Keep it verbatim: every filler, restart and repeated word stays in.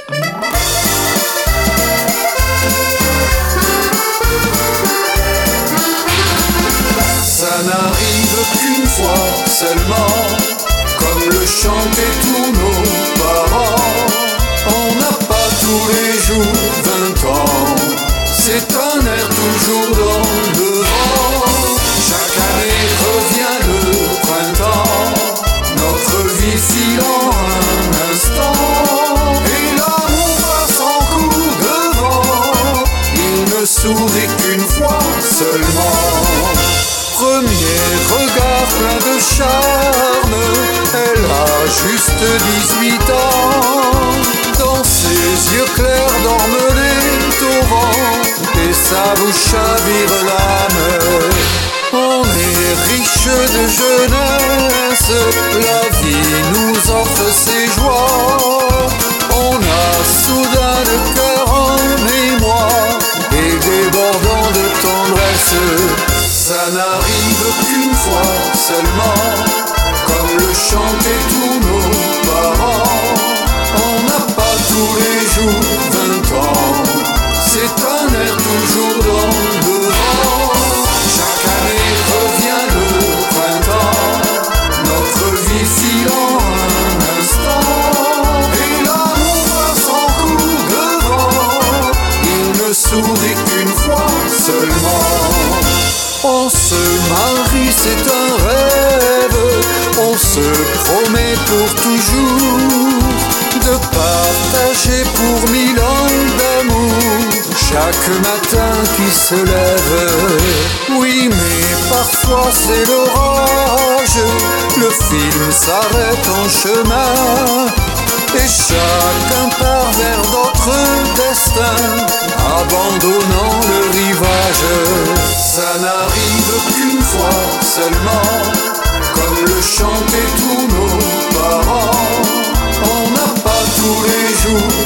Ça n'arrive qu'une fois seulement, comme le chantaient tous nos parents. On n'a pas tous les jours vingt ans, c'est un air toujours dans le vent. Chaque année revient le printemps, notre vie file en un instant, et l'amour passe en coup de vent. Il ne sourit qu'une fois seulement. Premier regard plein de charme, elle a juste dix-huit ans. Dans ses yeux clairs dorment les torrents, et sa bouche chavire l'âme. On est riche de jeunesse, la vie nous offre ses joies. On a soudain le cœur en émoi, et débordant de tendresse. Ça n'arrive qu'une fois seulement, comme le chantaient tous nos parents. On n'a pas tous les jours vingt ans, c'est un air toujours dans le vent. Chaque année revient le printemps, notre vie file en un instant, et l'amour passe en coup de vent. Il ne sourit qu'une fois seulement. On se marie, c'est un rêve, on se promet pour toujours de partager pour mille ans d'amour chaque matin qui se lève. Oui, mais parfois c'est l'orage, le film s'arrête en chemin, et chacun part vers d'autres destins, abandonnant le rivage. Ça n'arrive qu'une fois seulement, comme le chantaient tous nos parents. On n'a pas tous les jours